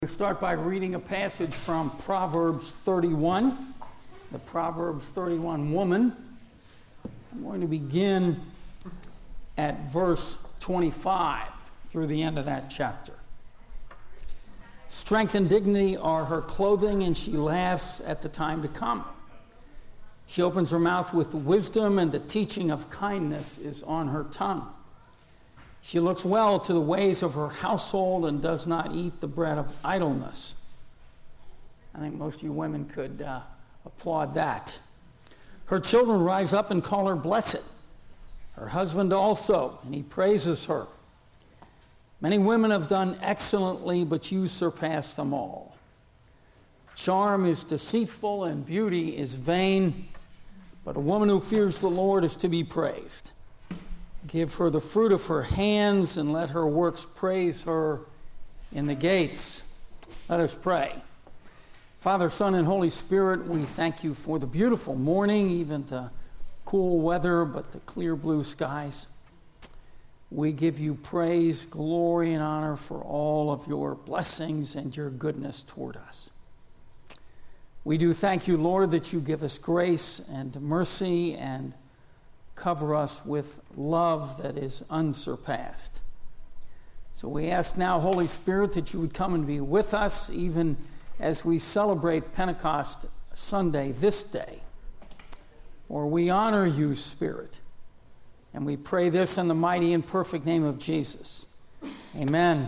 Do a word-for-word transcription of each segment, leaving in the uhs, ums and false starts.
We start by reading a passage from Proverbs thirty-one, the Proverbs thirty-one woman. I'm going to begin at verse twenty-five through the end of that chapter. Strength and dignity are her clothing, and she laughs at the time to come. She opens her mouth with wisdom, and the teaching of kindness is on her tongue. She looks well to the ways of her household and does not eat the bread of idleness. I think most of you women could uh, applaud that. Her children rise up and call her blessed. Her husband also, and he praises her. Many women have done excellently, but you surpass them all. Charm is deceitful and beauty is vain, but a woman who fears the Lord is to be praised. Give her the fruit of her hands, and let her works praise her in the gates. Let us pray. Father, Son, and Holy Spirit, we thank you for the beautiful morning, even the cool weather, but the clear blue skies. We give you praise, glory, and honor for all of your blessings and your goodness toward us. We do thank you, Lord, that you give us grace and mercy and cover us with love that is unsurpassed. So we ask now, Holy Spirit, that you would come and be with us even as we celebrate Pentecost Sunday this day. For we honor you, Spirit, and we pray this in the mighty and perfect name of Jesus. Amen.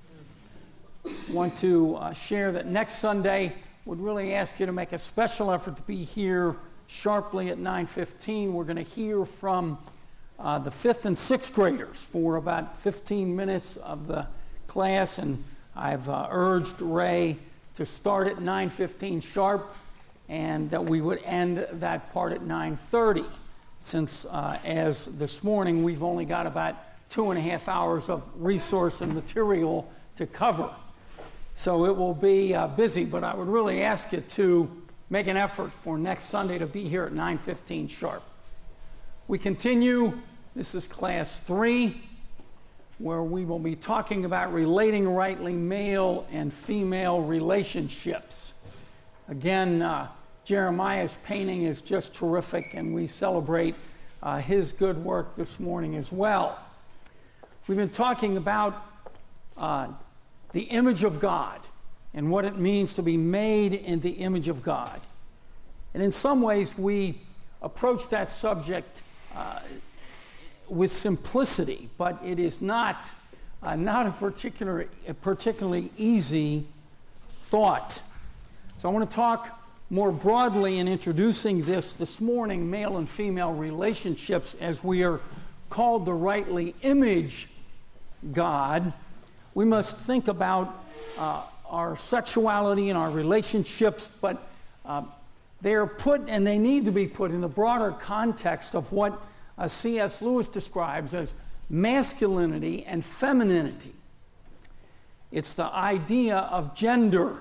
I want to uh, share that next Sunday would really ask you to make a special effort to be here sharply at nine fifteen. We're going to hear from uh, the fifth and sixth graders for about fifteen minutes of the class, and I've uh, urged Ray to start at nine fifteen sharp, and that we would end that part at nine thirty, since uh, as this morning we've only got about two and a half hours of resource and material to cover. So it will be uh, busy, but I would really ask you to make an effort for next Sunday to be here at nine fifteen sharp. We continue. This is class three, where we will be talking about relating rightly male and female relationships. Again, uh, Jeremiah's painting is just terrific, and we celebrate uh, his good work this morning as well. We've been talking about uh, the image of God and what it means to be made in the image of God. And in some ways, we approach that subject uh, with simplicity, but it is not, uh, not a, particular, a particularly easy thought. So I want to talk more broadly in introducing this this morning, male and female relationships, as we are called to rightly image God. We must think about uh, our sexuality and our relationships, but uh, they are put, and they need to be put, in the broader context of what uh, C S Lewis describes as masculinity and femininity. It's the idea of gender,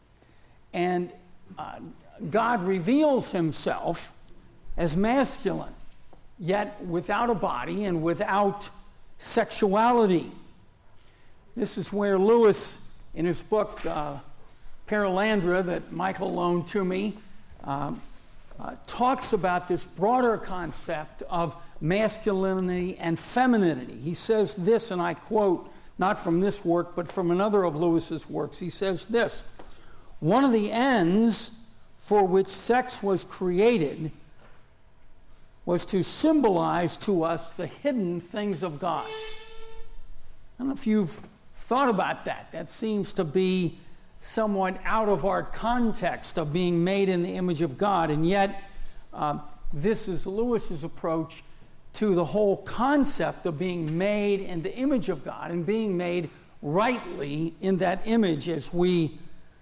and uh, God reveals himself as masculine, yet without a body and without sexuality. This is where Lewis, in his book, uh, Perelandra, that Michael loaned to me, um, uh, talks about this broader concept of masculinity and femininity. He says this, and I quote, not from this work, but from another of Lewis's works. He says this: one of the ends for which sex was created was to symbolize to us the hidden things of God. I don't know if you've thought about that. That seems to be somewhat out of our context of being made in the image of God, and yet uh, this is Lewis's approach to the whole concept of being made in the image of God and being made rightly in that image as we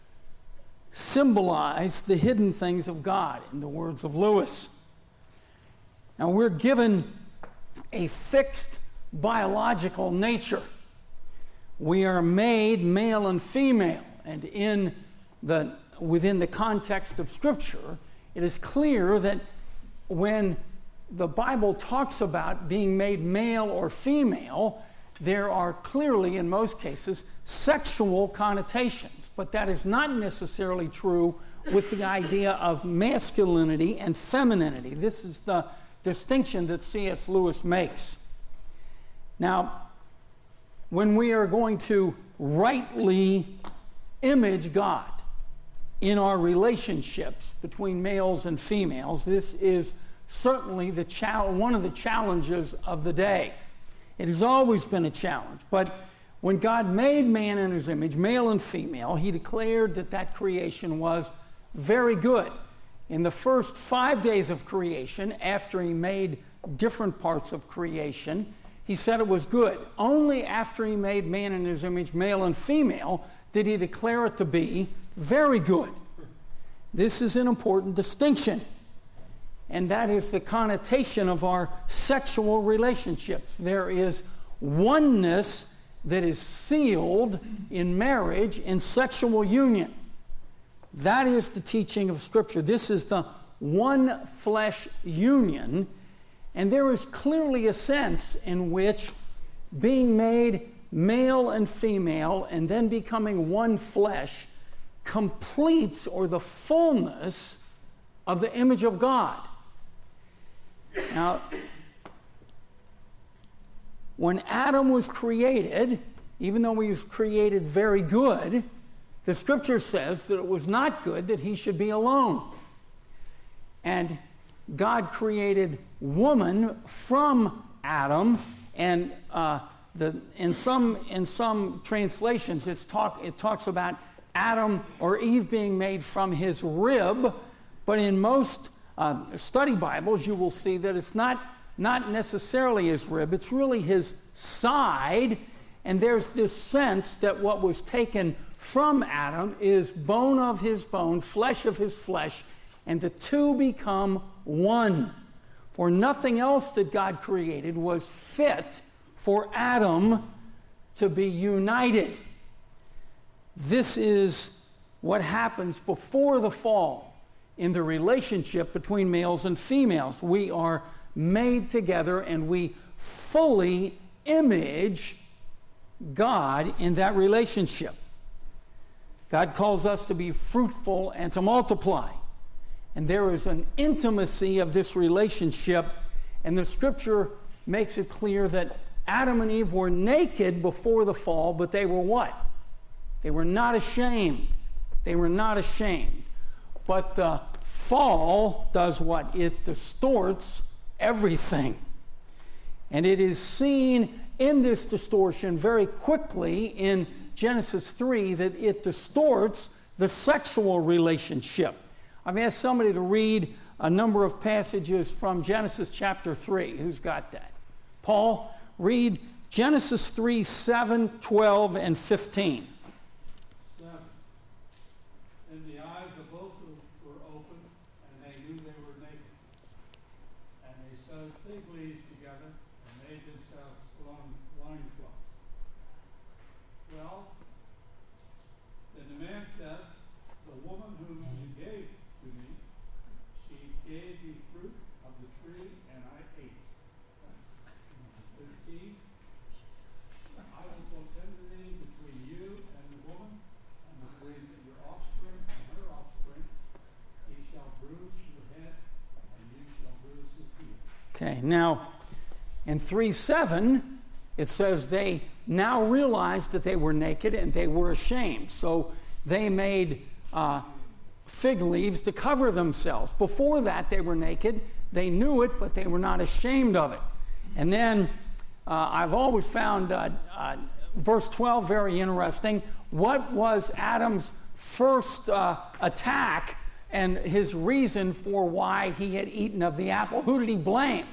symbolize the hidden things of God, in the words of Lewis. Now, we're given a fixed biological nature. We are made male and female, and in the within the context of Scripture, it is clear that when the Bible talks about being made male or female, there are clearly, in most cases, sexual connotations. but that is not necessarily true with the idea of masculinity and femininity. This is the distinction that C S Lewis makes. Now, when we are going to rightly image God in our relationships between males and females, this is certainly the chal- one of the challenges of the day. It has always been a challenge, but when God made man in his image, male and female, he declared that that creation was very good. In the first five days of creation, after he made different parts of creation, he said it was good. Only after he made man in his image, male and female, did he declare it to be very good. This is an important distinction, and that is the connotation of our sexual relationships. There is oneness that is sealed in marriage, in sexual union. That is the teaching of Scripture. This is the one flesh union, and there is clearly a sense in which being made male and female and then becoming one flesh completes, or the fullness of the image of God. Now, when Adam was created, even though he was created very good, the Scripture says that it was not good that he should be alone. And God created woman from Adam, and uh, the, in some in some translations it's talk, it talks about Adam or Eve being made from his rib, but in most uh, study Bibles you will see that it's not, not necessarily his rib, it's really his side, and there's this sense that what was taken from Adam is bone of his bone, flesh of his flesh, and the two become one. For nothing else that God created was fit for Adam to be united. This is what happens before the fall in the relationship between males and females. We are made together and we fully image God in that relationship. God calls us to be fruitful and to multiply. And there is an intimacy of this relationship, and the Scripture makes it clear that Adam and Eve were naked before the fall, but they were what? They were not ashamed. They were not ashamed. But the fall does what? It distorts everything. And it is seen in this distortion very quickly in Genesis three that it distorts the sexual relationship. I've asked somebody to read a number of passages from Genesis chapter three. Who's got that? Paul, read Genesis three, seven, twelve, and fifteen. seven. And the eyes of both were open, and they knew they were naked. And they sewed fig leaves together and made themselves loincloths. Well, then the man said, the woman whom you gave to me, she gave me fruit of the tree, and I ate. fifteen. I will put enmity between you and the woman, and between your offspring and her offspring. He shall bruise your head, and you shall bruise his heel. Okay, now in three seven, it says they now realized that they were naked and they were ashamed. So they made uh, fig leaves to cover themselves. Before that, they were naked. They knew it, but they were not ashamed of it. And then uh, I've always found uh, uh, verse twelve very interesting. What was Adam's first uh, attack and his reason for why he had eaten of the apple? Who did he blame?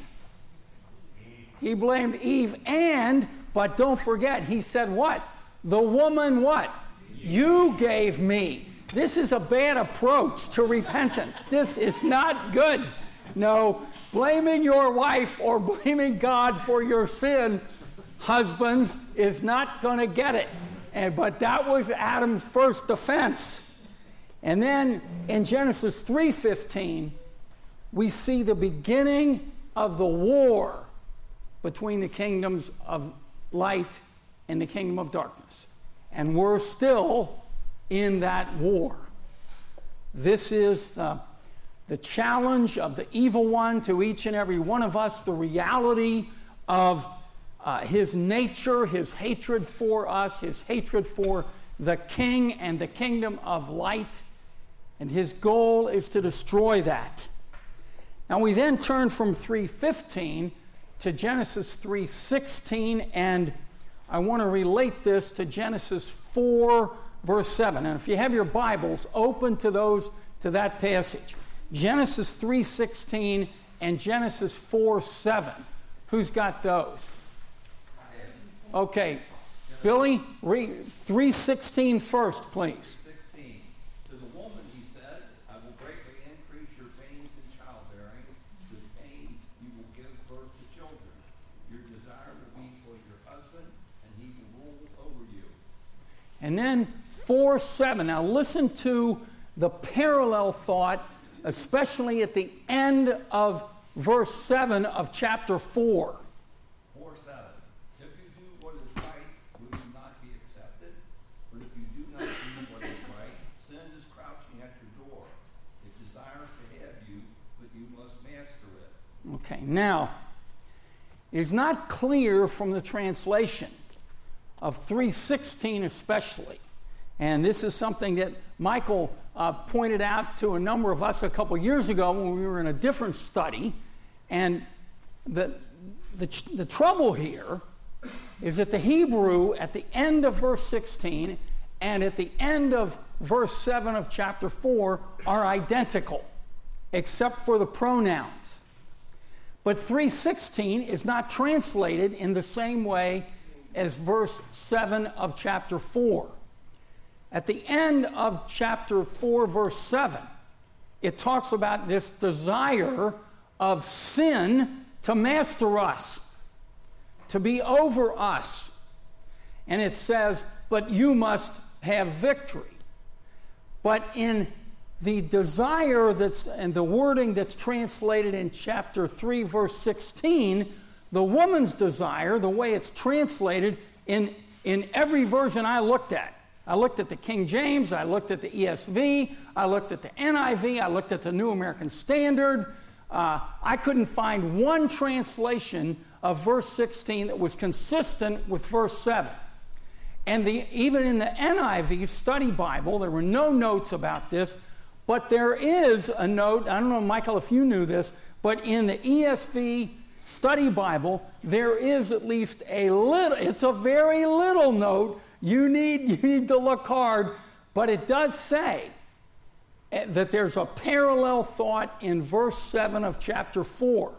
He blamed Eve, and, but don't forget, he said what? The woman what? You gave me. This is a bad approach to repentance. This is not good. No, blaming your wife or blaming God for your sin, husbands, is not going to get it. And, but that was Adam's first offense. And then in Genesis three fifteen, we see the beginning of the war between the kingdoms of light and the kingdom of darkness. And we're still in that war. This is the, the challenge of the evil one to each and every one of us, the reality of uh, his nature, his hatred for us, his hatred for the king and the kingdom of light, and his goal is to destroy that. Now we then turn from three fifteen to Genesis three sixteen, and I want to relate this to Genesis four, verse seven. And if you have your Bibles, open to those to that passage. Genesis three sixteen and Genesis four seven. Who's got those? Okay. Billy, read three sixteen first, please. To the woman he said, I will greatly increase your pains in childbearing. With pain you will give birth to children. Your desire will be for your husband, and he will rule over you. And then four seven. Now listen to the parallel thought, especially at the end of verse seven of chapter four. four seven. If you do what is right, will you not be accepted? But if you do not do what is right, sin is crouching at your door. It desires to have you, but you must master it. Okay, now, it is not clear from the translation of three sixteen especially, and this is something that Michael uh, pointed out to a number of us a couple years ago when we were in a different study, and the, the, the trouble here is that the Hebrew at the end of verse sixteen and at the end of verse seven of chapter four are identical, except for the pronouns. But three sixteen is not translated in the same way as verse seven of chapter four. At the end of chapter four, verse seven, it talks about this desire of sin to master us, to be over us. And it says, but you must have victory. But in the desire that's, and the wording that's translated in chapter three, verse sixteen, the woman's desire, the way it's translated in, in every version I looked at. I looked at the King James, I looked at the E S V, I looked at the N I V, I looked at the New American Standard. Uh, I couldn't find one translation of verse sixteen that was consistent with verse seven. And the, even in the N I V Study Bible, there were no notes about this, but there is a note, I don't know, Michael, if you knew this, but in the E S V Study Bible, there is at least a little, it's a very little note. You need, you need to look hard, but it does say that there's a parallel thought in verse seven of chapter four.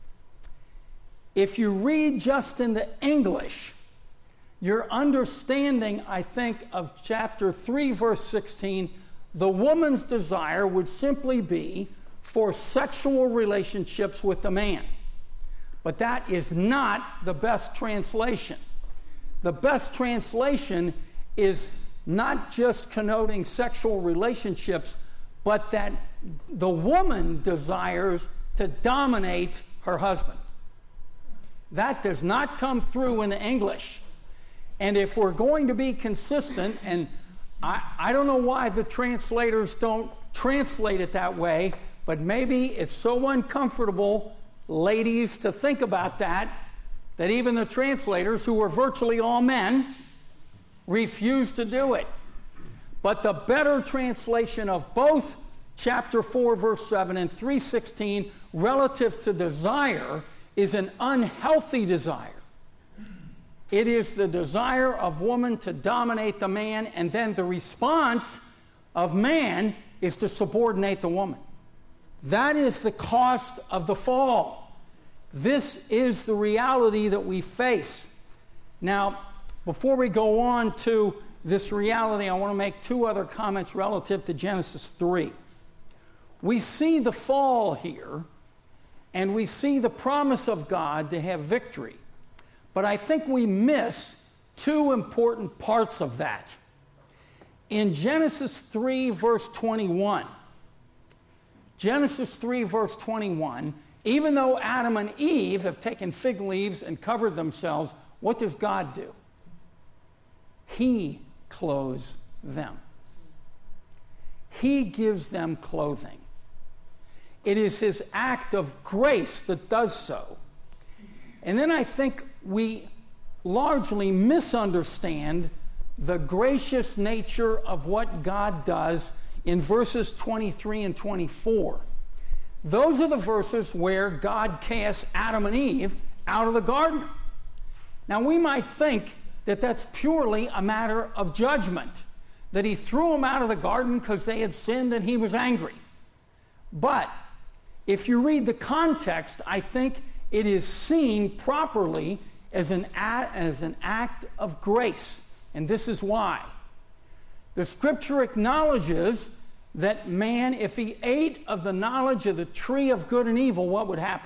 If you read just in the English, your understanding, I think, of chapter three, verse sixteen, the woman's desire would simply be for sexual relationships with the man. But that is not the best translation. The best translation is not just connoting sexual relationships, but that the woman desires to dominate her husband. That does not come through in the English. And if we're going to be consistent, and I, I don't know why the translators don't translate it that way, but maybe it's so uncomfortable, ladies, to think about that, that even the translators, who were virtually all men, refused to do it. But the better translation of both chapter four, verse seven, and three sixteen relative to desire is an unhealthy desire. It is the desire of woman to dominate the man, and then the response of man is to subordinate the woman. That is the cost of the fall. This is the reality that we face. Now, before we go on to this reality, I want to make two other comments relative to Genesis three. We see the fall here, and we see the promise of God to have victory. But I think we miss two important parts of that. In Genesis three, verse twenty-one, Genesis three, verse twenty-one, even though Adam and Eve have taken fig leaves and covered themselves, what does God do? He clothes them. he gives them clothing. It is his act of grace that does so. And then I think we largely misunderstand the gracious nature of what God does in verses twenty-three and twenty-four. Those are the verses where God casts Adam and Eve out of the garden. Now we might think that that's purely a matter of judgment, that he threw them out of the garden because they had sinned and he was angry. But if you read the context, I think it is seen properly as an, as an act of grace. And this is why. The scripture acknowledges that man, if he ate of the knowledge of the tree of good and evil, what would happen?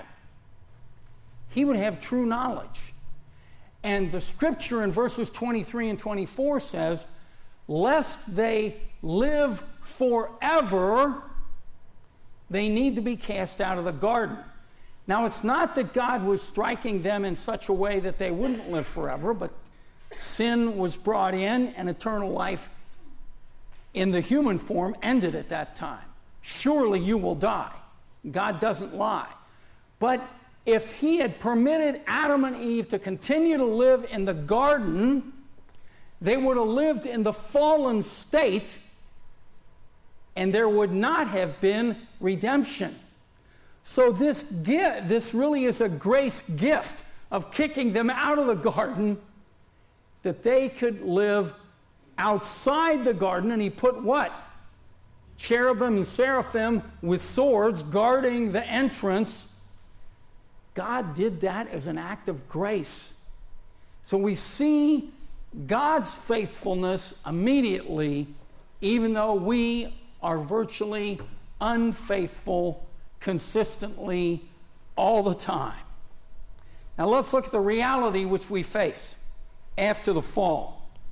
He would have true knowledge. And the scripture in verses twenty-three and twenty-four says, lest they live forever, they need to be cast out of the garden. Now, it's not that God was striking them in such a way that they wouldn't live forever, but sin was brought in and eternal life in the human form ended at that time. Surely you will die. God doesn't lie. But if he had permitted Adam and Eve to continue to live in the garden, they would have lived in the fallen state, and there would not have been redemption. So this gift, this really is a grace gift of kicking them out of the garden, that they could live outside the garden. And he put what? Cherubim and seraphim with swords guarding the entrance. God did that as an act of grace. So we see God's faithfulness immediately, even though we are virtually unfaithful consistently all the time. Now let's look at the reality which we face after the fall.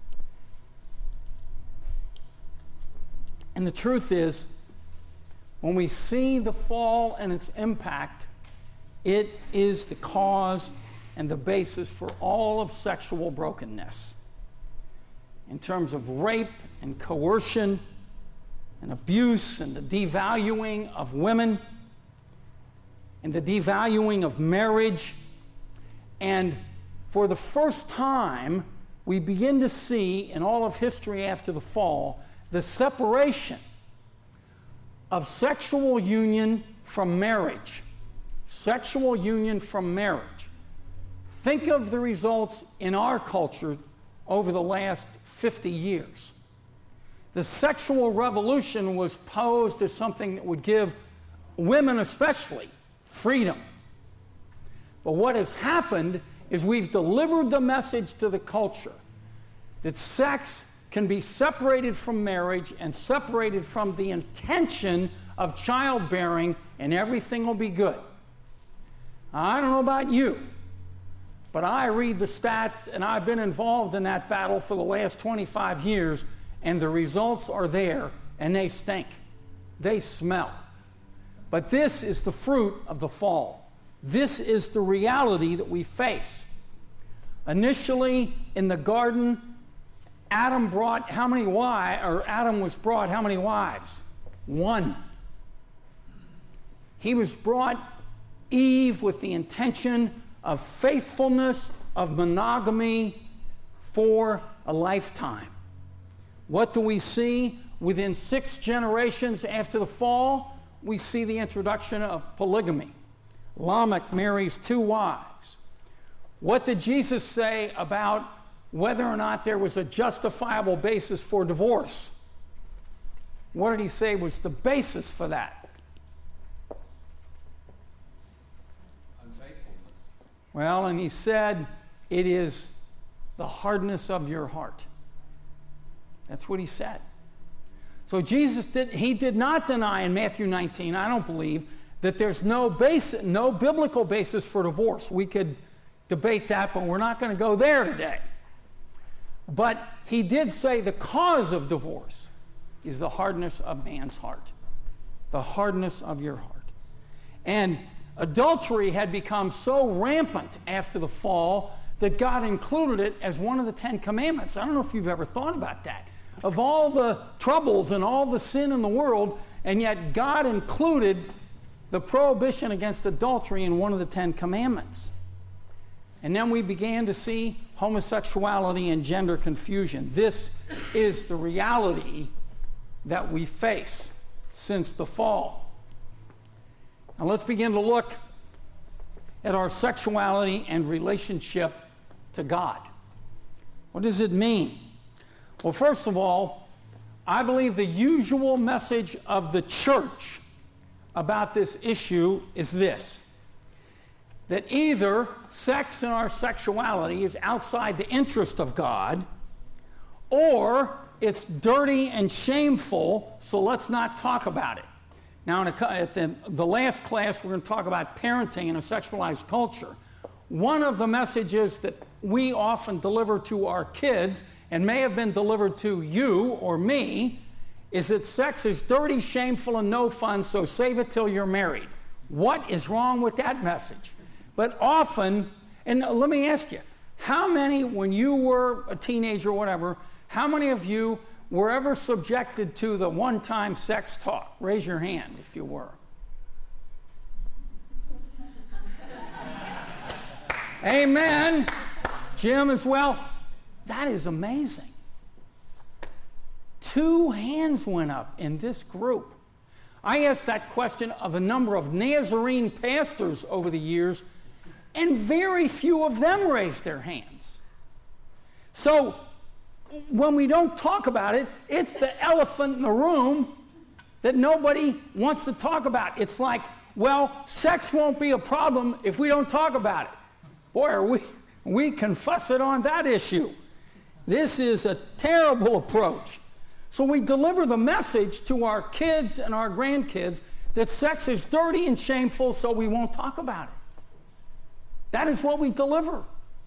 And the truth is, when we see the fall and its impact, it is the cause and the basis for all of sexual brokenness. In terms of rape and coercion and abuse and the devaluing of women and the devaluing of marriage. And for the first time, we begin to see in all of history after the fall the separation of sexual union from marriage. Sexual union from marriage. Think of the results in our culture over the last fifty years. The sexual revolution was posed as something that would give women especially freedom. But what has happened is we've delivered the message to the culture that sex can be separated from marriage and separated from the intention of childbearing, and everything will be good. I don't know about you, but I read the stats, and I've been involved in that battle for the last twenty-five years, and the results are there, and they stink. They smell. But this is the fruit of the fall. This is the reality that we face. Initially, in the garden, Adam brought how many wives, or Adam was brought how many wives? One. He was brought Eve with the intention of faithfulness, of monogamy for a lifetime. What do we see? Within six generations after the fall, we see the introduction of polygamy. Lamech marries two wives. What did Jesus say about whether or not there was a justifiable basis for divorce? What did he say was the basis for that? Unfaithfulness. Well, and he said, it is the hardness of your heart. That's what he said. So Jesus did, he did not deny in Matthew nineteen, I don't believe, that there's no basis, no biblical basis for divorce. We could debate that, but we're not going to go there today. But he did say the cause of divorce is the hardness of man's heart. The hardness of your heart. And adultery had become so rampant after the fall that God included it as one of the Ten Commandments. I don't know if you've ever thought about that. of all the troubles and all the sin in the world, and yet God included the prohibition against adultery in one of the Ten Commandments. And then we began to see homosexuality and gender confusion. This is the reality that we face since the fall. Now let's begin to look at our sexuality and relationship to God. What does it mean? Well, first of all, I believe the usual message of the church about this issue is this: that either sex and our sexuality is outside the interest of God, or it's dirty and shameful, so let's not talk about it. Now, in a, at the, the last class, we're going to talk about parenting in a sexualized culture. One of the messages that we often deliver to our kids, and may have been delivered to you or me, is that sex is dirty, shameful, and no fun, so save it till you're married. What is wrong with that message? But often, and let me ask you, how many, when you were a teenager or whatever, how many of you were ever subjected to the one-time sex talk? Raise your hand if you were. Amen. Jim as well. That is amazing. Two hands went up in this group. I asked that question of a number of Nazarene pastors over the years, and very few of them raised their hands. So, when we don't talk about it, it's the elephant in the room that nobody wants to talk about. It's like, well, sex won't be a problem if we don't talk about it. Boy, are we, we can fuss it on that issue. This is a terrible approach. So we deliver the message to our kids and our grandkids that sex is dirty and shameful, so we won't talk about it. That is what we deliver.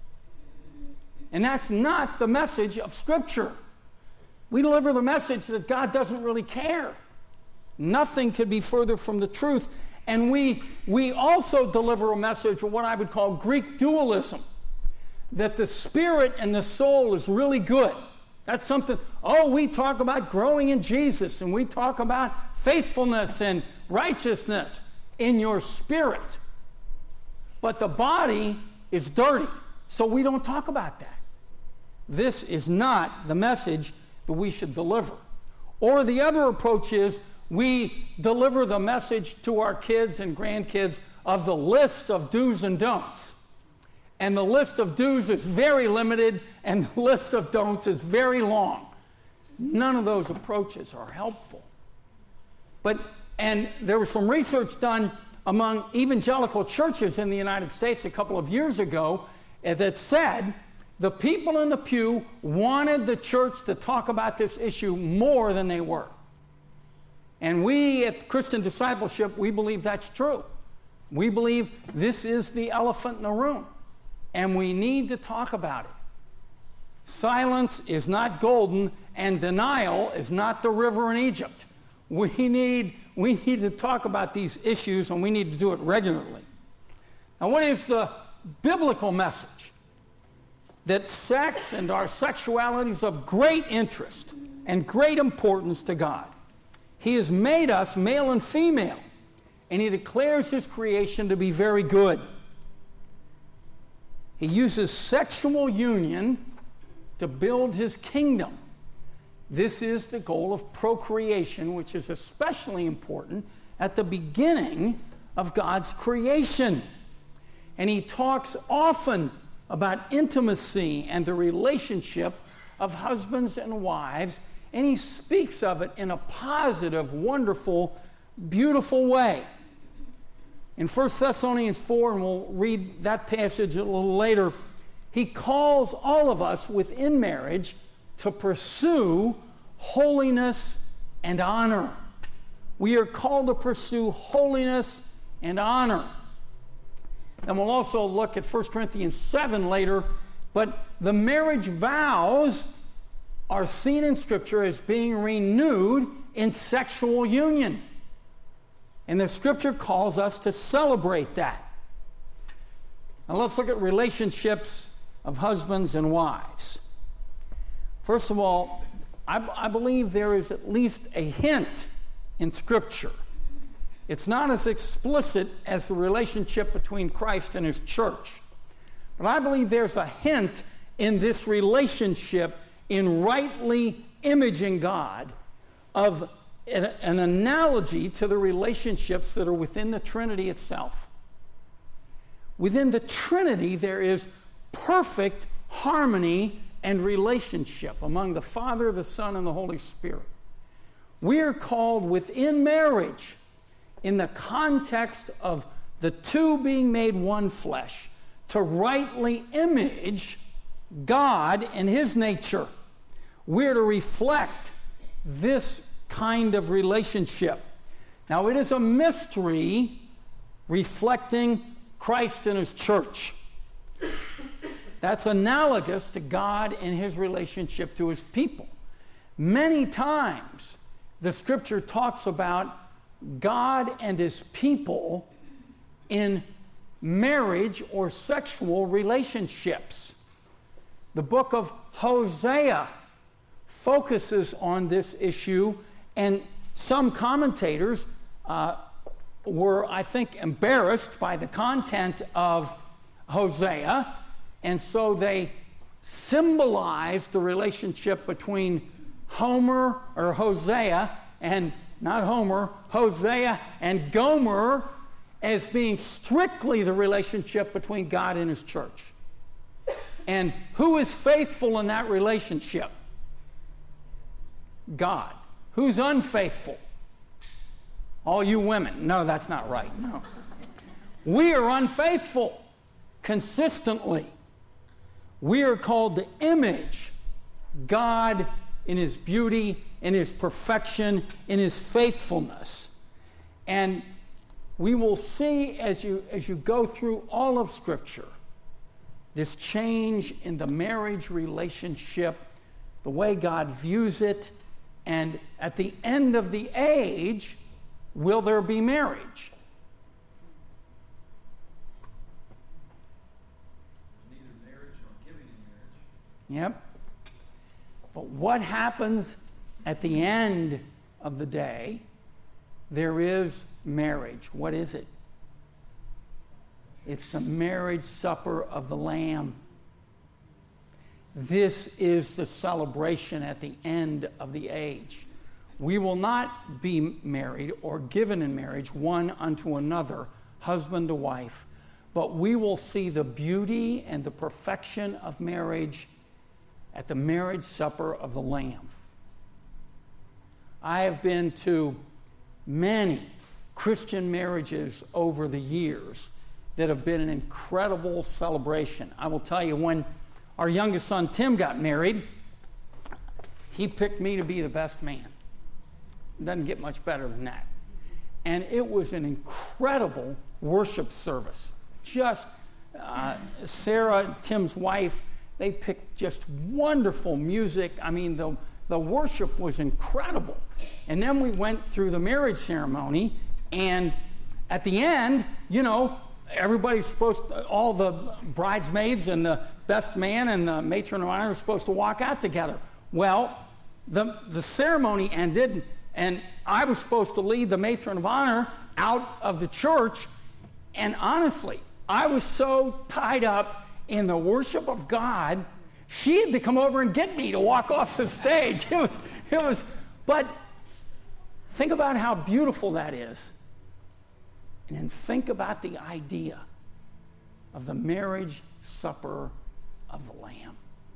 And that's not the message of Scripture. We deliver the message that God doesn't really care. Nothing could be further from the truth. And we, we also deliver a message of what I would call Greek dualism, that the spirit and the soul is really good. That's something, oh, we talk about growing in Jesus, and we talk about faithfulness and righteousness in your spirit. But the body is dirty, so we don't talk about that. This is not the message that we should deliver. Or the other approach is we deliver the message to our kids and grandkids of the list of do's and don'ts. And the list of do's is very limited, and the list of don'ts is very long. None of those approaches are helpful. But, and there was some research done among evangelical churches in the United States a couple of years ago that said the people in the pew wanted the church to talk about this issue more than they were. And we at Christian Discipleship, we believe that's true. We believe this is the elephant in the room, and we need to talk about it. Silence is not golden, and denial is not the river in Egypt. We need, we need to talk about these issues, and we need to do it regularly. Now, what is the biblical message? That sex and our sexuality is of great interest and great importance to God. He has made us male and female, and He declares His creation to be very good. He uses sexual union to build His kingdom. This is the goal of procreation, which is especially important at the beginning of God's creation. And He talks often about intimacy and the relationship of husbands and wives, and He speaks of it in a positive, wonderful, beautiful way. In First Thessalonians four, and we'll read that passage a little later, he calls all of us within marriage to pursue holiness and honor. We are called to pursue holiness and honor. And we'll also look at First Corinthians seven later, but the marriage vows are seen in Scripture as being renewed in sexual union. And the Scripture calls us to celebrate that. Now let's look at relationships of husbands and wives. First of all, I, I believe there is at least a hint in Scripture. It's not as explicit as the relationship between Christ and his church. But I believe there's a hint in this relationship in rightly imaging God of an, an analogy to the relationships that are within the Trinity itself. Within the Trinity, there is perfect harmony and relationship among the Father, the Son, and the Holy Spirit. We are called within marriage, in the context of the two being made one flesh, to rightly image God and his nature. We're to reflect this kind of relationship. Now, it is a mystery reflecting Christ and his church. That's analogous to God and his relationship to his people. Many times, the Scripture talks about God and his people in marriage or sexual relationships. The book of Hosea focuses on this issue, and some commentators uh, were, I think, embarrassed by the content of Hosea, and so they symbolized the relationship between Homer or Hosea and not Homer, Hosea and Gomer as being strictly the relationship between God and his church. And who is faithful in that relationship? God. Who's unfaithful? All you women. No, that's not right. No. We are unfaithful consistently. We are called to image God in his beauty, in his perfection, in his faithfulness. And we will see as you, as you go through all of Scripture, this change in the marriage relationship, the way God views it, and at the end of the age, will there be marriage? Neither marriage nor giving in marriage. Yep. But what happens at the end of the day? There is marriage. What is it? It's the marriage supper of the Lamb. This is the celebration at the end of the age. We will not be married or given in marriage one unto another, husband to wife, but we will see the beauty and the perfection of marriage at the marriage supper of the Lamb. I have been to many Christian marriages over the years that have been an incredible celebration. I will tell you, when our youngest son Tim got married, he picked me to be the best man. It doesn't get much better than that. And it was an incredible worship service. Just uh, Sarah, Tim's wife, they picked just wonderful music. I mean, the, the worship was incredible. And then we went through the marriage ceremony, and at the end, you know, everybody's supposed to, all the bridesmaids and the best man and the matron of honor are supposed to walk out together. Well, the, the ceremony ended, and I was supposed to lead the matron of honor out of the church, and honestly, I was so tied up in the worship of God, she had to come over and get me to walk off the stage. It was, it was, but think about how beautiful that is. And then think about the idea of the marriage supper of the Lamb.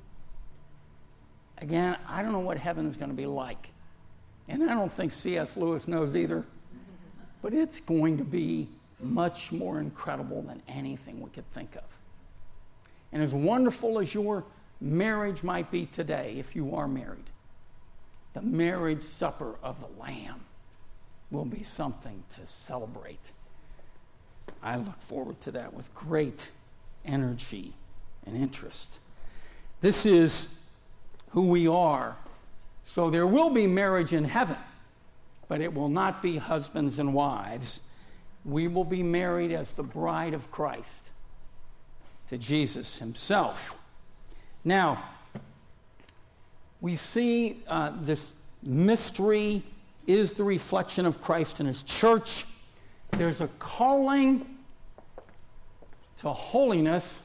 Again, I don't know what heaven is going to be like. And I don't think C S Lewis knows either. But it's going to be much more incredible than anything we could think of. And as wonderful as your marriage might be today, if you are married, the marriage supper of the Lamb will be something to celebrate. I look forward to that with great energy and interest. This is who we are. So there will be marriage in heaven, but it will not be husbands and wives. We will be married as the bride of Christ to Jesus himself. Now, we see uh, this mystery is the reflection of Christ in his church. There's a calling to holiness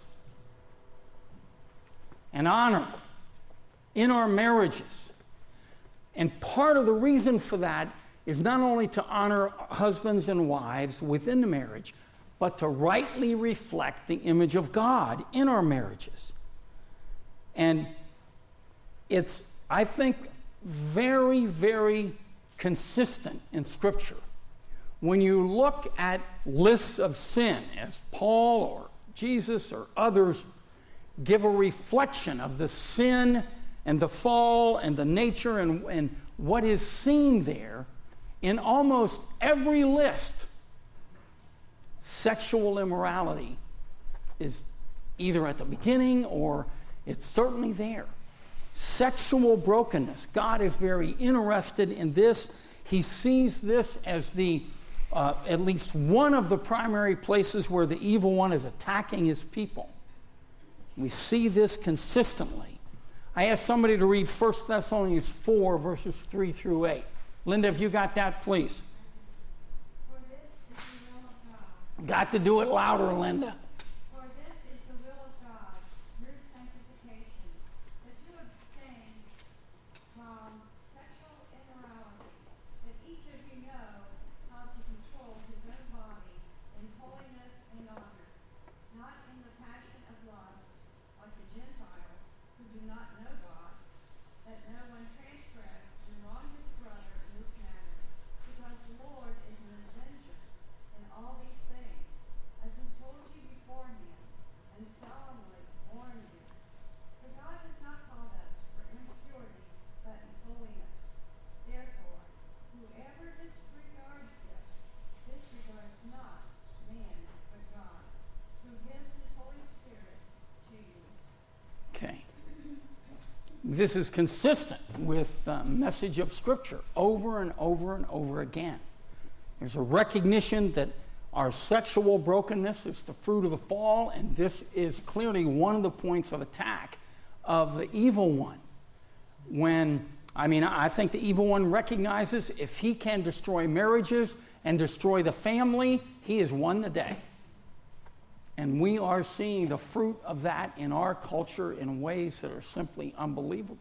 and honor in our marriages. And part of the reason for that is not only to honor husbands and wives within the marriage, but to rightly reflect the image of God in our marriages. And it's, I think, very, very consistent in Scripture. When you look at lists of sin, as Paul or Jesus or others give a reflection of the sin and the fall and the nature and, and what is seen there, in almost every list, sexual immorality is either at the beginning or it's certainly there. Sexual brokenness. God is very interested in this. He sees this as the uh, at least one of the primary places where the evil one is attacking his people. We see this consistently. I asked somebody to read First Thessalonians four, verses three through eight. Linda, if you got that, please. For this is the will of God. Got to do it louder, Linda. For this is the will of God, your sanctification, that you abstain from sexual immorality, that each of you know how to control his own body in holiness and honor, not in the passion of lust, like the Gentiles who do not know God, that no one transgress and wrong his brother in this matter, because the Lord is an avenger in all these things, as he told you beforehand, and solemnly warned you. For God has not called us for impurity, but in holiness. Therefore, whoever disregards this, disregards not man, but God, who gives his Holy Spirit to you. Okay. This is consistent with the message of Scripture over and over and over again. There's a recognition that our sexual brokenness is the fruit of the fall, and this is clearly one of the points of attack of the evil one. When, I mean, I think the evil one recognizes if he can destroy marriages and destroy the family, he has won the day. And we are seeing the fruit of that in our culture in ways that are simply unbelievable.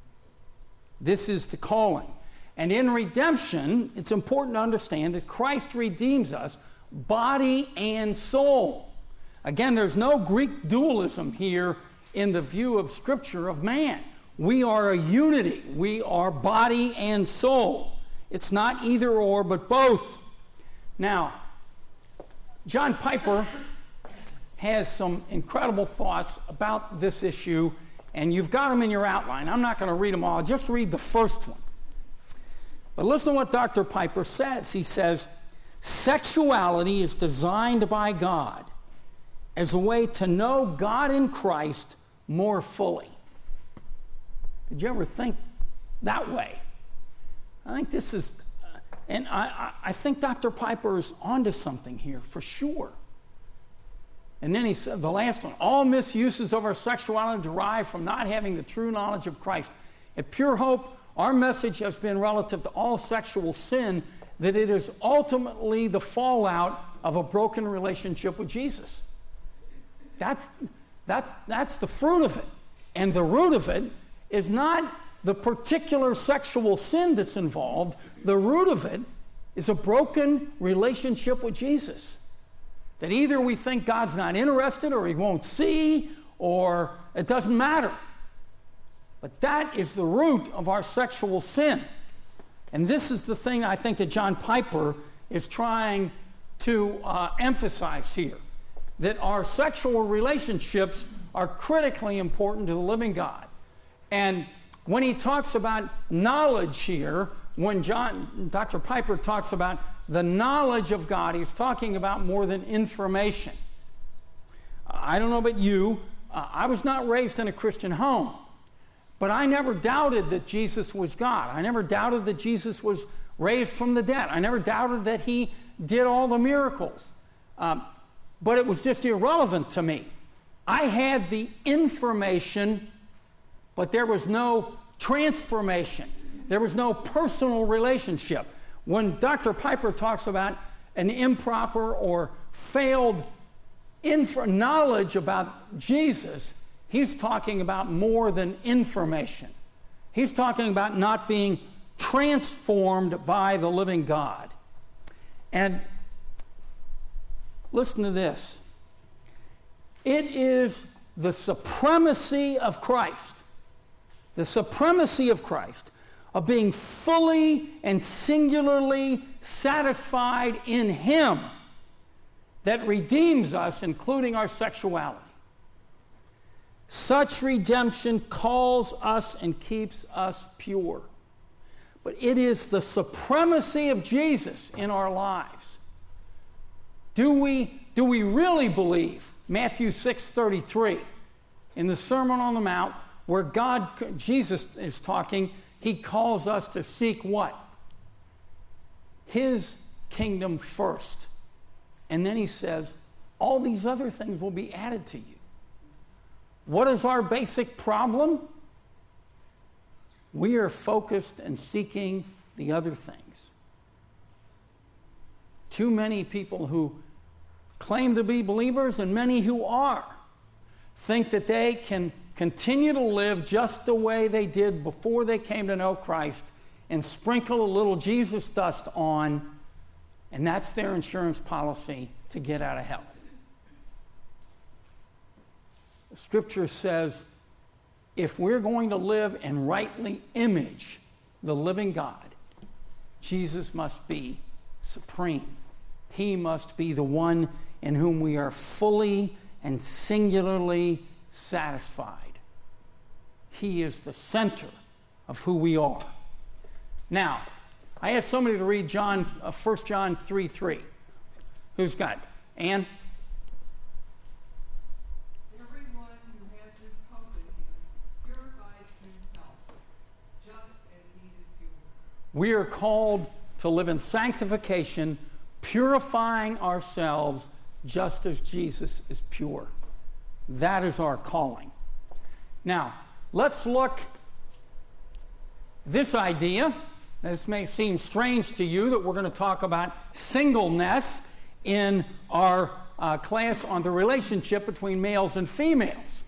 This is the calling. And in redemption, it's important to understand that Christ redeems us body and soul. Again, there's no Greek dualism here in the view of Scripture of man. We are a unity. We are body and soul. It's not either or, but both. Now, John Piper has some incredible thoughts about this issue, and you've got them in your outline. I'm not going to read them all. I'll just read the first one. But listen to what Doctor Piper says. He says, sexuality is designed by God as a way to know God in Christ more fully. Did you ever think that way? I think this is, uh, and I, I think Doctor Piper is onto something here for sure. And then he said, the last one, all misuses of our sexuality derive from not having the true knowledge of Christ. At Pure Hope, our message has been relative to all sexual sin, that it is ultimately the fallout of a broken relationship with Jesus. That's, that's, that's the fruit of it. And the root of it is not the particular sexual sin that's involved. The root of it is a broken relationship with Jesus. That either we think God's not interested, or he won't see, or it doesn't matter. But that is the root of our sexual sin. And this is the thing I think that John Piper is trying to uh, emphasize here. That our sexual relationships are critically important to the living God. And when he talks about knowledge here, when John, Doctor Piper talks about the knowledge of God, he's talking about more than information. I don't know about you, uh, I was not raised in a Christian home, but I never doubted that Jesus was God. I never doubted that Jesus was raised from the dead. I never doubted that he did all the miracles. Um, but it was just irrelevant to me. I had the information, but there was no transformation. There was no personal relationship. When Doctor Piper talks about an improper or failed inf- knowledge about Jesus, he's talking about more than information. He's talking about not being transformed by the living God. And listen to this. It is the supremacy of Christ, the supremacy of Christ, of being fully and singularly satisfied in Him, that redeems us, including our sexuality. Such redemption calls us and keeps us pure. But it is the supremacy of Jesus in our lives. Do we, do we really believe Matthew six thirty-three in the Sermon on the Mount, where God, Jesus is talking, He calls us to seek what? His kingdom first. And then He says, all these other things will be added to you. What is our basic problem? We are focused and seeking the other things. Too many people who claim to be believers, and many who are, think that they can continue to live just the way they did before they came to know Christ and sprinkle a little Jesus dust on, and that's their insurance policy to get out of hell. The Scripture says, if we're going to live and rightly image the living God, Jesus must be supreme. He must be the one in whom we are fully and singularly satisfied. He is the center of who we are. Now, I asked somebody to read John, uh, First John three three. Who's got it? Ann? Everyone who has this hope in Him purifies himself, just as He is pure. We are called to live in sanctification, purifying ourselves just as Jesus is pure. That is our calling. Now, let's look this idea. This may seem strange to you that we're going to talk about singleness in our uh, class on the relationship between males and females.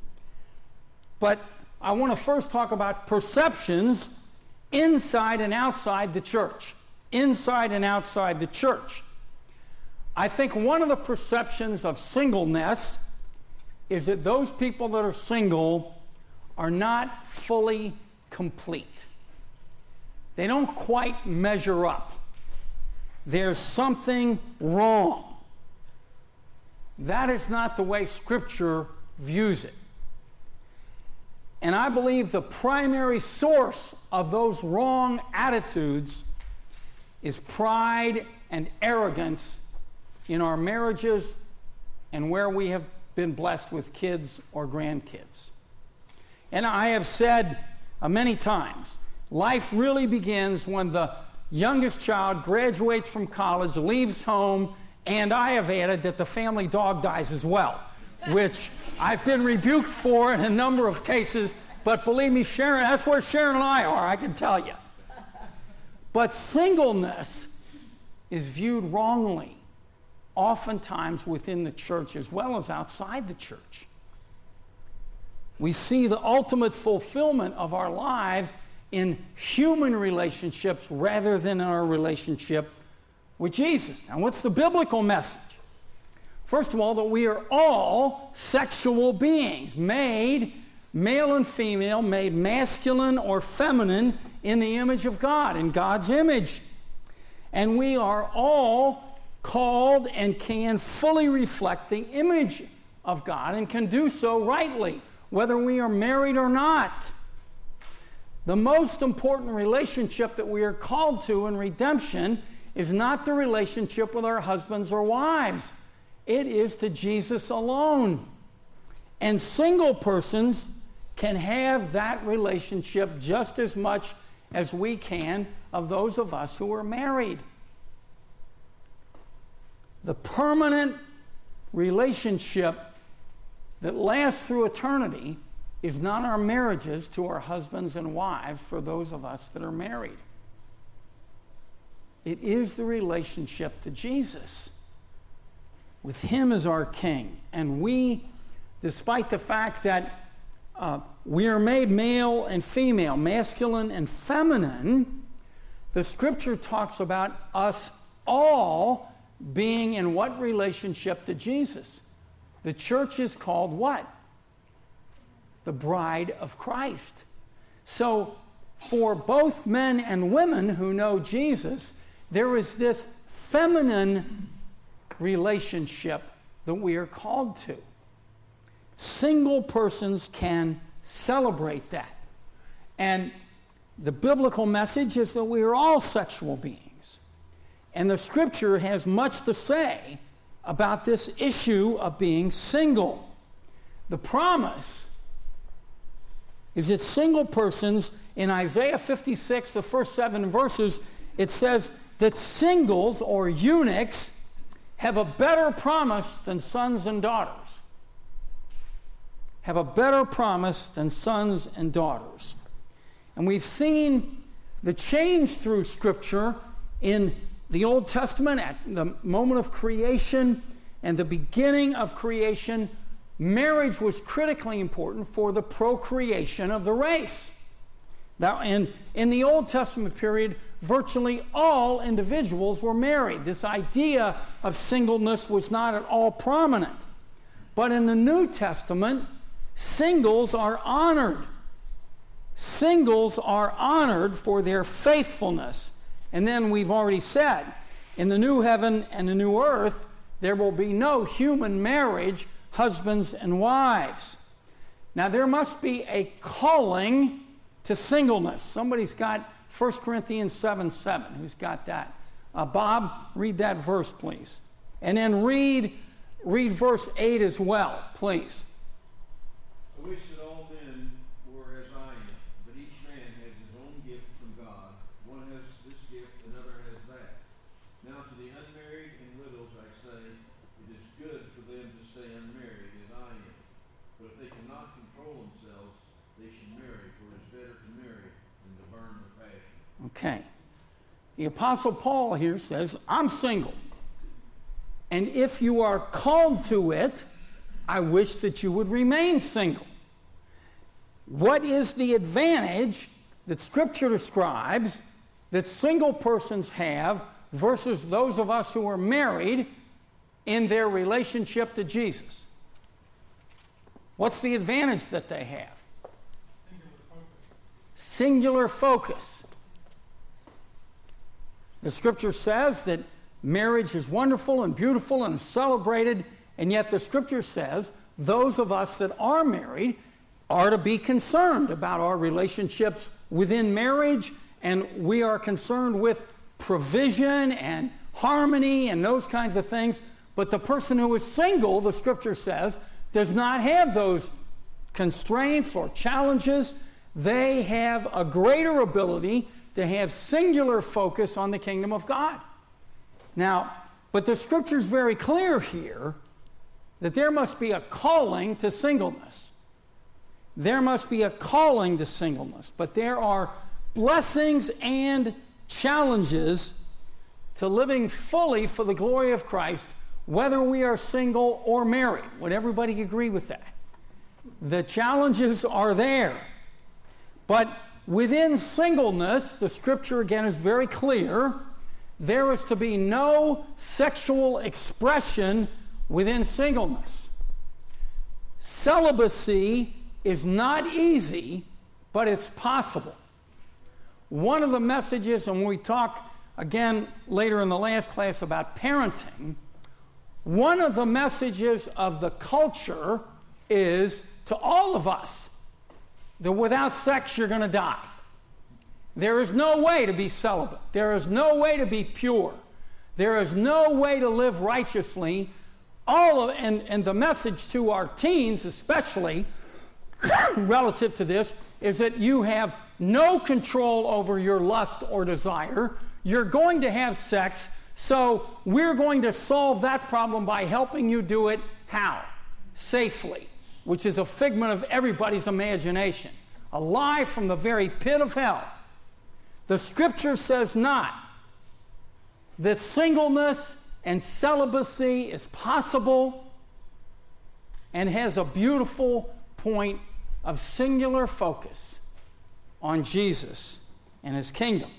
But I want to first talk about perceptions inside and outside the church. Inside and outside the church. I think one of the perceptions of singleness is that those people that are single are not fully complete. They don't quite measure up. There's something wrong. That is not the way Scripture views it. And I believe the primary source of those wrong attitudes is pride and arrogance in our marriages and where we have been blessed with kids or grandkids. And I have said uh, many times, life really begins when the youngest child graduates from college, leaves home, and I have added that the family dog dies as well, which I've been rebuked for in a number of cases, but believe me, Sharon, that's where Sharon and I are, I can tell you. But singleness is viewed wrongly, oftentimes within the church as well as outside the church. We see the ultimate fulfillment of our lives in human relationships rather than in our relationship with Jesus. Now, what's the biblical message? First of all, that we are all sexual beings, made male and female, made masculine or feminine in the image of God, in God's image. And we are all called and can fully reflect the image of God and can do so rightly, whether we are married or not. The most important relationship that we are called to in redemption is not the relationship with our husbands or wives. It is to Jesus alone. And single persons can have that relationship just as much as we can of those of us who are married. The permanent relationship that lasts through eternity is not our marriages to our husbands and wives for those of us that are married. It is the relationship to Jesus, with him as our king. And we, despite the fact that uh, we are made male and female, masculine and feminine, the scripture talks about us all being in what relationship to Jesus? The church is called what? The bride of Christ. So for both men and women who know Jesus, there is this feminine relationship that we are called to. Single persons can celebrate that. And the biblical message is that we are all sexual beings. And the scripture has much to say about this issue of being single. The promise is that single persons, in Isaiah fifty-six, the first seven verses, it says that singles or eunuchs have a better promise than sons and daughters. Have a better promise than sons and daughters. And we've seen the change through Scripture in the Old Testament at the moment of creation and the beginning of creation. Marriage was critically important for the procreation of the race. Now, in, in the Old Testament period, virtually all individuals were married. This idea of singleness was not at all prominent. But in the New Testament, singles are honored. Singles are honored for their faithfulness. And then we've already said, in the new heaven and the new earth, there will be no human marriage, husbands and wives. Now, there must be a calling to singleness. Somebody's got First Corinthians seven seven. Who's got that? Uh, Bob, read that verse, please. And then read, read verse eight as well, please. I wish that all men were as I am, but each man has his own gift from God. One has this gift, another has that. Now to the unmarried and widows I say, it is good for them to stay unmarried as I am. But if they cannot control themselves, they should marry, for it is better to marry than to burn with passion. Okay. The Apostle Paul here says, I'm single. And if you are called to it, I wish that you would remain single. What is the advantage that Scripture describes that single persons have versus those of us who are married in their relationship to Jesus? What's the advantage that they have? Singular focus. Singular focus. The Scripture says that marriage is wonderful and beautiful and celebrated, and yet the Scripture says those of us that are married are to be concerned about our relationships within marriage, and we are concerned with provision and harmony and those kinds of things. But the person who is single, the Scripture says, does not have those constraints or challenges. They have a greater ability to have singular focus on the kingdom of God. Now, but the Scripture is very clear here that there must be a calling to singleness. There must be a calling to singleness. But there are blessings and challenges to living fully for the glory of Christ, whether we are single or married. Would everybody agree with that? The challenges are there. But within singleness, the Scripture again is very clear, there is to be no sexual expression within singleness. Celibacy is not easy, but it's possible. One of the messages, and we talk again later in the last class about parenting, one of the messages of the culture is to all of us that without sex you're going to die. There is no way to be celibate. There is no way to be pure. There is no way to live righteously. All of, and, and the message to our teens especially relative to this is that you have no control over your lust or desire. You're going to have sex, so we're going to solve that problem by helping you do it how? Safely. which is a figment of everybody's imagination, a lie from the very pit of hell. The Scripture says not that singleness and celibacy is possible, and has a beautiful point of singular focus on Jesus and his kingdom.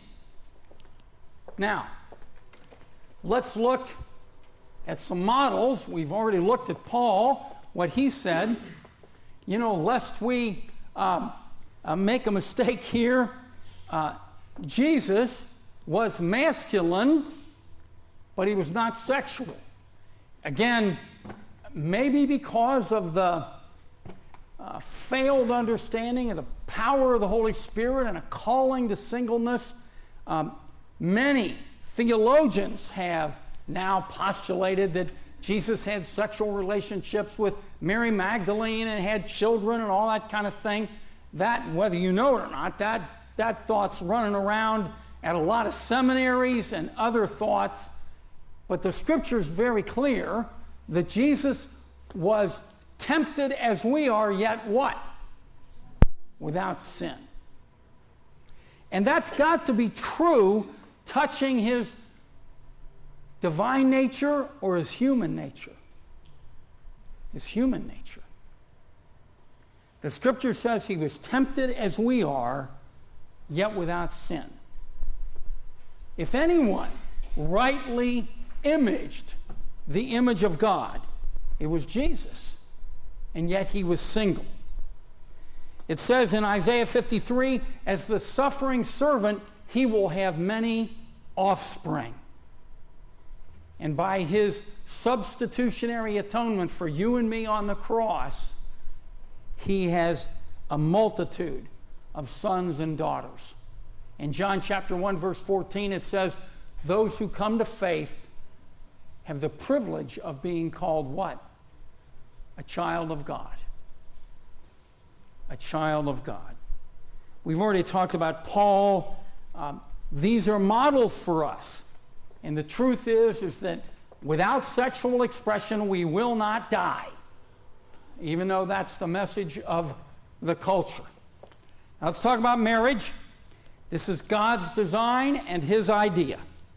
Now, let's look at some models. We've already looked at Paul, what he said. You know, lest we um, uh, make a mistake here, uh, Jesus was masculine, but he was not sexual. Again, maybe because of the uh, failed understanding of the power of the Holy Spirit and a calling to singleness, um, many theologians have now postulated that Jesus had sexual relationships with Mary Magdalene and had children and all that kind of thing. That, whether you know it or not, that, that thought's running around at a lot of seminaries and other thoughts. But the Scripture is very clear that Jesus was tempted as we are, yet what? Without sin. And that's got to be true touching his divine nature or his human nature. His human nature. The Scripture says he was tempted as we are, yet without sin. If anyone rightly imaged the image of God, it was Jesus, and yet he was single. It says in Isaiah fifty-three, as the suffering servant, he will have many offspring. And by his substitutionary atonement for you and me on the cross, he has a multitude of sons and daughters. In John chapter one, verse fourteen, it says, those who come to faith have the privilege of being called what? A child of God. A child of God. We've already talked about Paul. Um, these are models for us. And the truth is, is that without sexual expression, we will not die, even though that's the message of the culture. Now let's talk about marriage. This is God's design and his idea.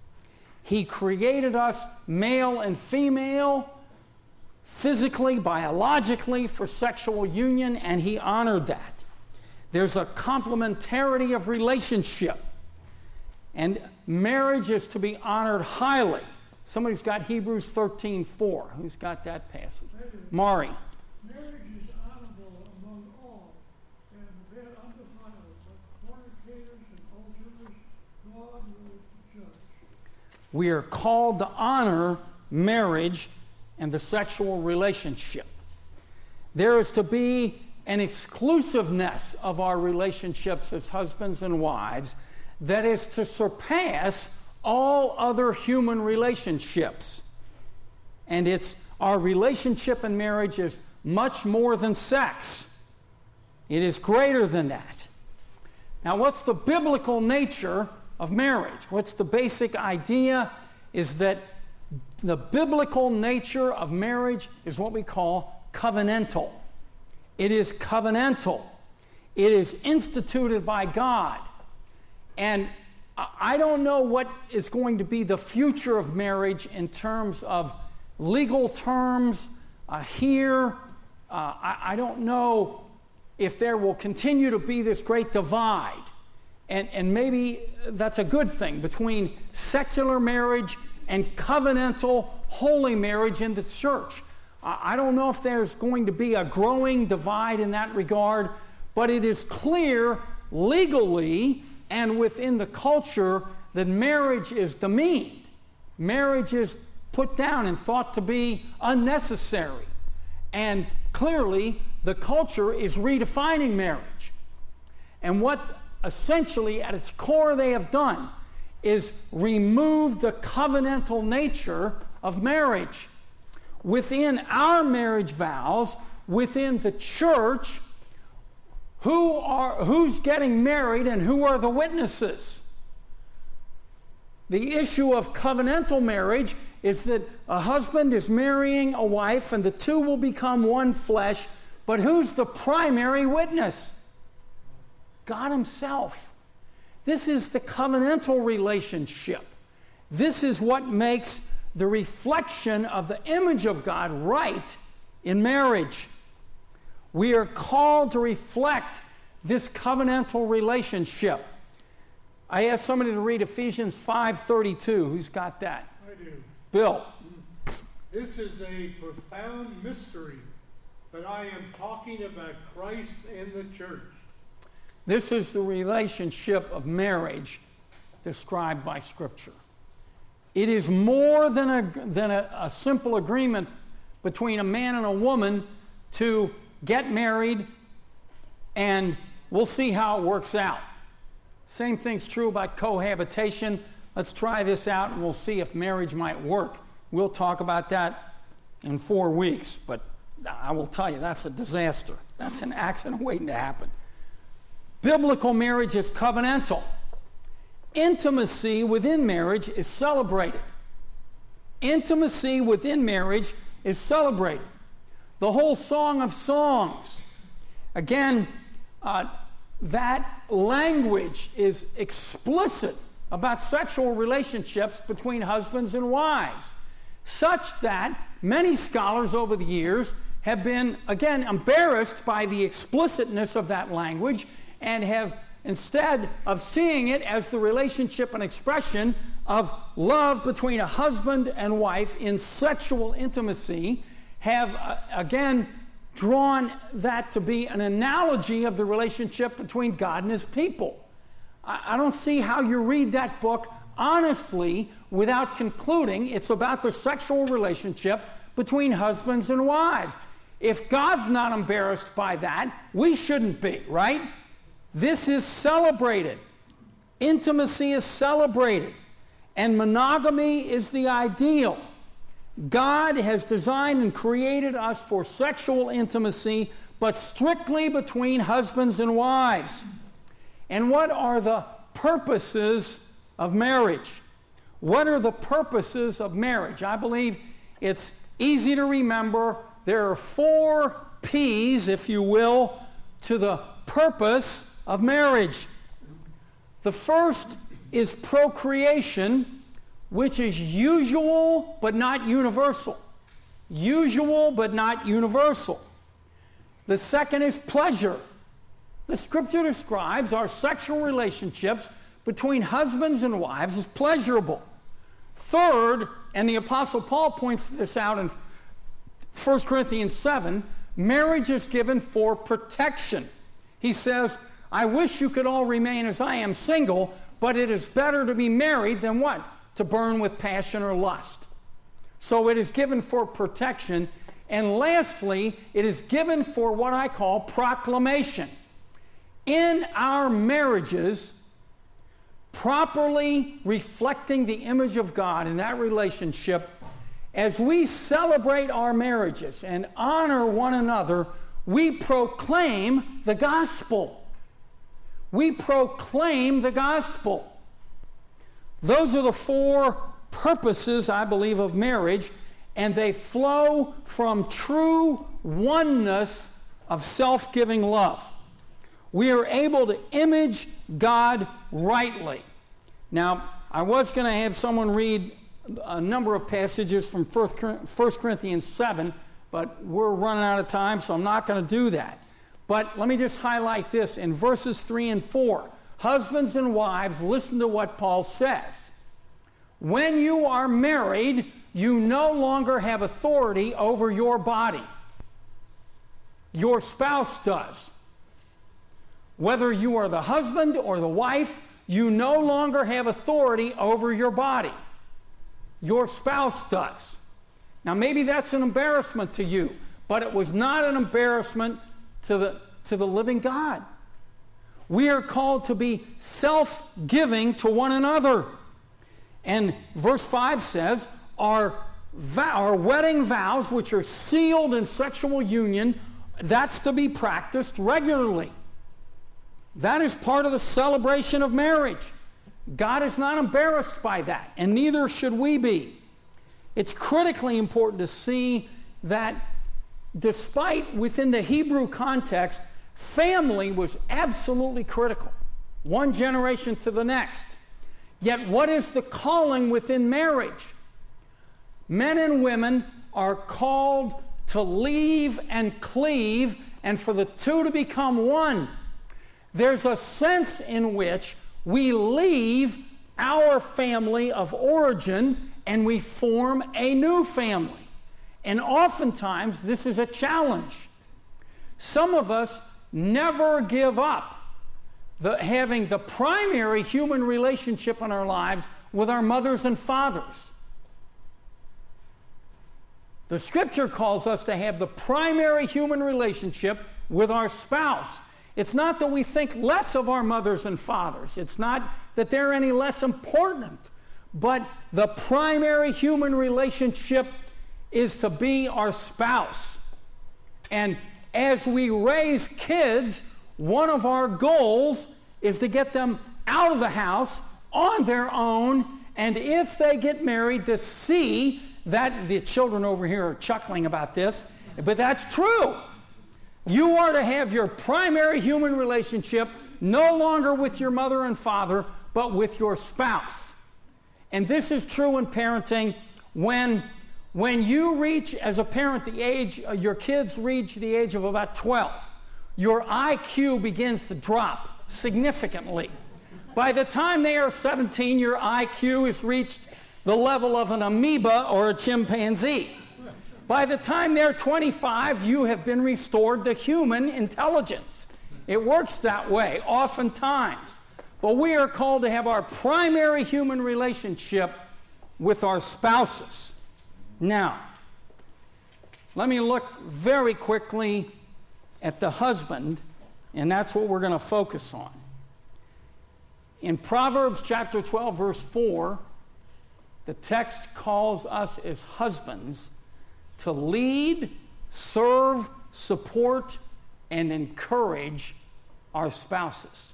He created us male and female, physically, biologically, for sexual union, and he honored that. There's a complementarity of relationship. And marriage is to be honored highly. Somebody's got Hebrews thirteen four. Who's got that passage? Mari. Marriage is honorable among all, and the bed undefiled, but fornicators and adulterers God will judge. We are called to honor marriage and the sexual relationship. There is to be an exclusiveness of our relationships as husbands and wives that is to surpass all other human relationships. And it's our relationship in marriage is much more than sex. It is greater than that. Now, what's the biblical nature of marriage? What's the basic idea? Is that the biblical nature of marriage is what we call covenantal. It is covenantal. It is instituted by God. And I don't know what is going to be the future of marriage in terms of legal terms uh, here. Uh, I, I don't know if there will continue to be this great divide. And, and maybe that's a good thing between secular marriage and covenantal holy marriage in the church. I, I don't know if there's going to be a growing divide in that regard, but it is clear legally and within the culture that marriage is demeaned. Marriage is put down and thought to be unnecessary. And clearly, the culture is redefining marriage. And what essentially at its core they have done is remove the covenantal nature of marriage. Within our marriage vows, within the church, Who are, who's getting married and who are the witnesses? The issue of covenantal marriage is that a husband is marrying a wife and the two will become one flesh But who's the primary witness? God himself. This is the covenantal relationship. This is what makes the reflection of the image of God right in marriage. We are called to reflect this covenantal relationship. I asked somebody to read Ephesians five thirty-two. Who's got that? I do. Bill. This is a profound mystery, but I am talking about Christ and the church. This is the relationship of marriage described by Scripture. It is more than a, than a, a simple agreement between a man and a woman to get married, and we'll see how it works out. Same thing's true about cohabitation. Let's try this out and we'll see if marriage might work. We'll talk about that in four weeks, but I will tell you, that's a disaster. That's an accident waiting to happen. Biblical marriage is covenantal. Intimacy within marriage is celebrated. Intimacy within marriage is celebrated. The whole Song of Songs, again, uh, that language is explicit about sexual relationships between husbands and wives, such that many scholars over the years have been, again, embarrassed by the explicitness of that language and have, instead of seeing it as the relationship and expression of love between a husband and wife in sexual intimacy, have, uh, again, drawn that to be an analogy of the relationship between God and his people. I, I don't see how you read that book honestly without concluding it's about the sexual relationship between husbands and wives. If God's not embarrassed by that, we shouldn't be, right? This is celebrated. Intimacy is celebrated. And monogamy is the ideal. God has designed and created us for sexual intimacy, but strictly between husbands and wives. And what are the purposes of marriage? What are the purposes of marriage? I believe it's easy to remember. There are four P's, if you will, to the purpose of marriage. The first is procreation, which is usual but not universal. Usual but not universal. The second is pleasure. The Scripture describes our sexual relationships between husbands and wives as pleasurable. Third, and the Apostle Paul points this out in First Corinthians seven, marriage is given for protection. He says, I wish you could all remain as I am single, but it is better to be married than what? To burn with passion or lust. So it is given for protection. And lastly, it is given for what I call proclamation. In our marriages, properly reflecting the image of God in that relationship, as we celebrate our marriages and honor one another, we proclaim the gospel. We proclaim the gospel. Those are the four purposes, I believe, of marriage, and they flow from true oneness of self-giving love. We are able to image God rightly. Now, I was going to have someone read a number of passages from First Corinthians seven, but we're running out of time, so I'm not going to do that. But let me just highlight this. In verses three and four, husbands and wives, listen to what Paul says. When you are married, you no longer have authority over your body. Your spouse does. Whether you are the husband or the wife, you no longer have authority over your body. Your spouse does. Now, maybe that's an embarrassment to you, but it was not an embarrassment to the, to the living God. We are called to be self-giving to one another. And verse five says, our, vow, our wedding vows, which are sealed in sexual union, that's to be practiced regularly. That is part of the celebration of marriage. God is not embarrassed by that, and neither should we be. It's critically important to see that despite within the Hebrew context, family was absolutely critical, one generation to the next. Yet what is the calling within marriage? Men and women are called to leave and cleave, and for the two to become one. There's a sense in which we leave our family of origin and we form a new family. And oftentimes, this is a challenge. Some of us never give up the, having the primary human relationship in our lives with our mothers and fathers. The Scripture calls us to have the primary human relationship with our spouse. It's not that we think less of our mothers and fathers. It's not that they're any less important. But the primary human relationship is to be our spouse. And as we raise kids, one of our goals is to get them out of the house on their own, and if they get married, to see that the children over here are chuckling about this, but that's true. You are to have your primary human relationship no longer with your mother and father, but with your spouse. And this is true in parenting. When, when you reach, as a parent, the age, uh, your kids reach the age of about twelve, your I Q begins to drop significantly. By the time they are seventeen, your I Q has reached the level of an amoeba or a chimpanzee. By the time they're twenty-five, you have been restored to human intelligence. It works that way, oftentimes. But we are called to have our primary human relationship with our spouses. Now, let me look very quickly at the husband, and that's what we're going to focus on. In Proverbs chapter twelve, verse four, the text calls us as husbands to lead, serve, support, and encourage our spouses.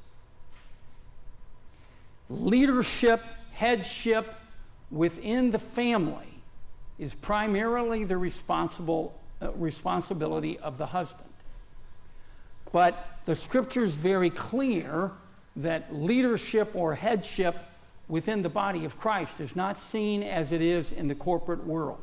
Leadership, headship within the family is primarily the responsible uh, responsibility of the husband. But the Scripture is very clear that leadership or headship within the body of Christ is not seen as it is in the corporate world.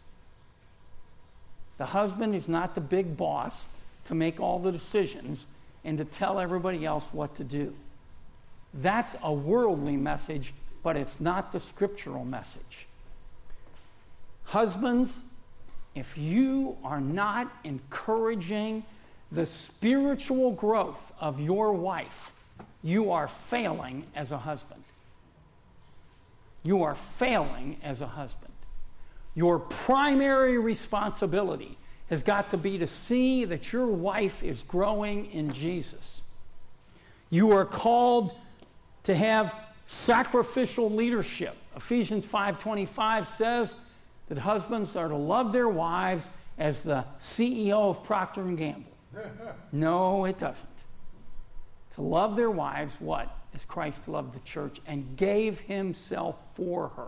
The husband is not the big boss to make all the decisions and to tell everybody else what to do. That's a worldly message, but it's not the scriptural message. Husbands, if you are not encouraging the spiritual growth of your wife, you are failing as a husband. You are failing as a husband. Your primary responsibility has got to be to see that your wife is growing in Jesus. You are called to have sacrificial leadership. Ephesians five twenty-five says that husbands are to love their wives as the C E O of Procter and Gamble. No, it doesn't. To love their wives, what? As Christ loved the church and gave himself for her.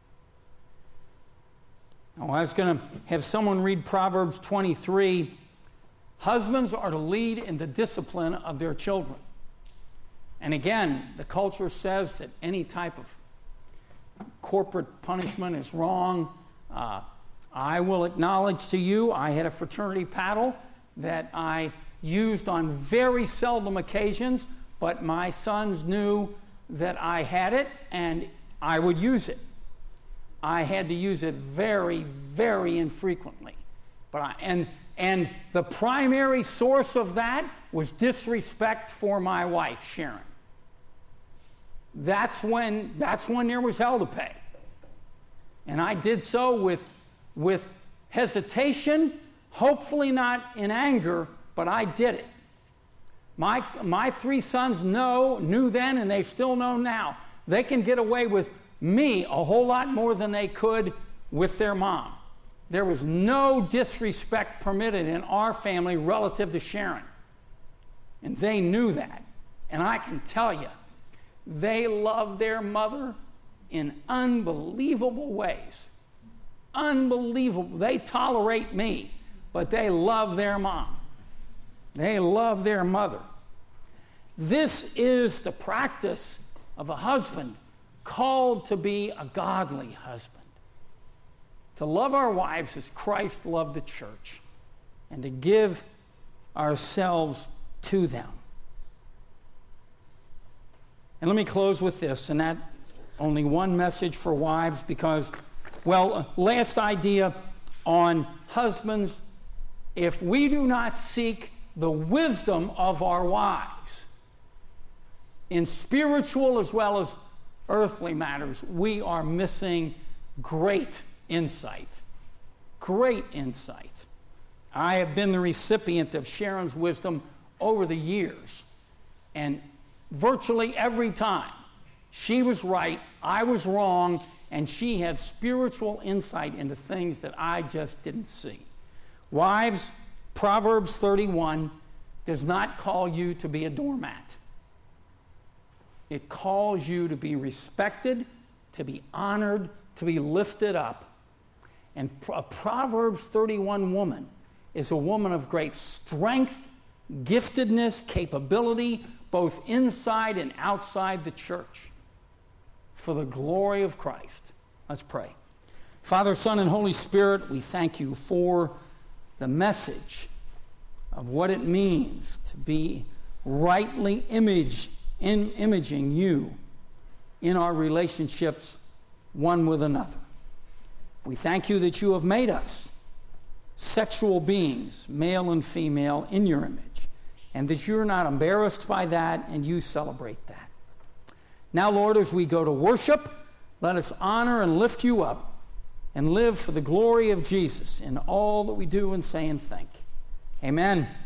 Now, I was going to have someone read Proverbs twenty-three. Husbands are to lead in the discipline of their children. And again, the culture says that any type of corporate punishment is wrong. Uh, I will acknowledge to you, I had a fraternity paddle that I used on very seldom occasions, but my sons knew that I had it and I would use it. I had to use it very, very infrequently. But I, and, and the primary source of that was disrespect for my wife, Sharon. That's when, that's when there was hell to pay. And I did so with, with hesitation, hopefully not in anger, but I did it. My, my three sons know, knew then, and they still know now. They can get away with me a whole lot more than they could with their mom. There was no disrespect permitted in our family relative to Sharon. And they knew that. And I can tell you, they love their mother in unbelievable ways. Unbelievable. They tolerate me. but they love their mom. They love their mother. This is the practice of a husband called to be a godly husband. To love our wives as Christ loved the church, and to give ourselves to them. And let me close with this, and that only one message for wives, because, well, last idea on husbands. If we do not seek the wisdom of our wives in spiritual as well as earthly matters, we are missing great insight. Great insight. I have been the recipient of Sharon's wisdom over the years, and virtually every time she was right, I was wrong, and she had spiritual insight into things that I just didn't see. Wives, Proverbs thirty-one does not call you to be a doormat. It calls you to be respected, to be honored, to be lifted up. And a Proverbs thirty-one woman is a woman of great strength, giftedness, capability, both inside and outside the church, for the glory of Christ. Let's pray. Father, Son, and Holy Spirit, we thank you for the message of what it means to be rightly image, in imaging you in our relationships one with another. We thank you that you have made us sexual beings, male and female, in your image, and that you're not embarrassed by that, and you celebrate that. Now, Lord, as we go to worship, let us honor and lift you up and live for the glory of Jesus in all that we do and say and think. Amen.